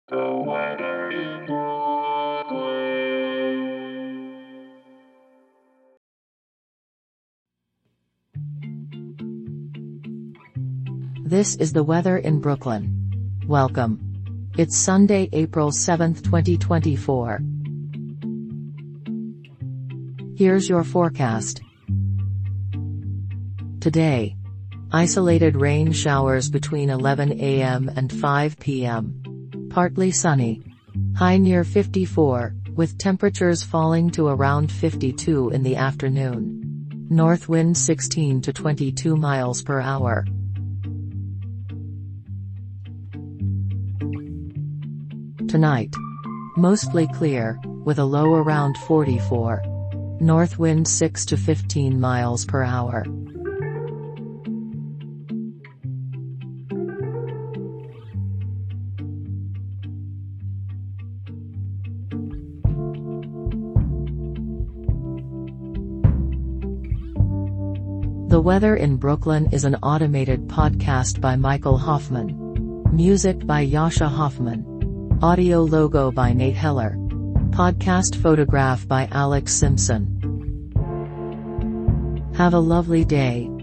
The weather in Brooklyn. This is the weather in Brooklyn. Welcome. It's Sunday, April 7, 2024. Here's your forecast. Today. Isolated rain showers between 11 a.m. and 5 p.m. Partly sunny. High near 54, with temperatures falling to around 52 in the afternoon. North wind 16 to 22 miles per hour. Tonight. Mostly clear, with a low around 44. North wind 6 to 15 miles per hour. The Weather in Brooklyn is an automated podcast by Michael Hoffman. Music by Yasha Hoffman. Audio logo by Nate Heller. Podcast photograph by Alex Simpson. Have a lovely day.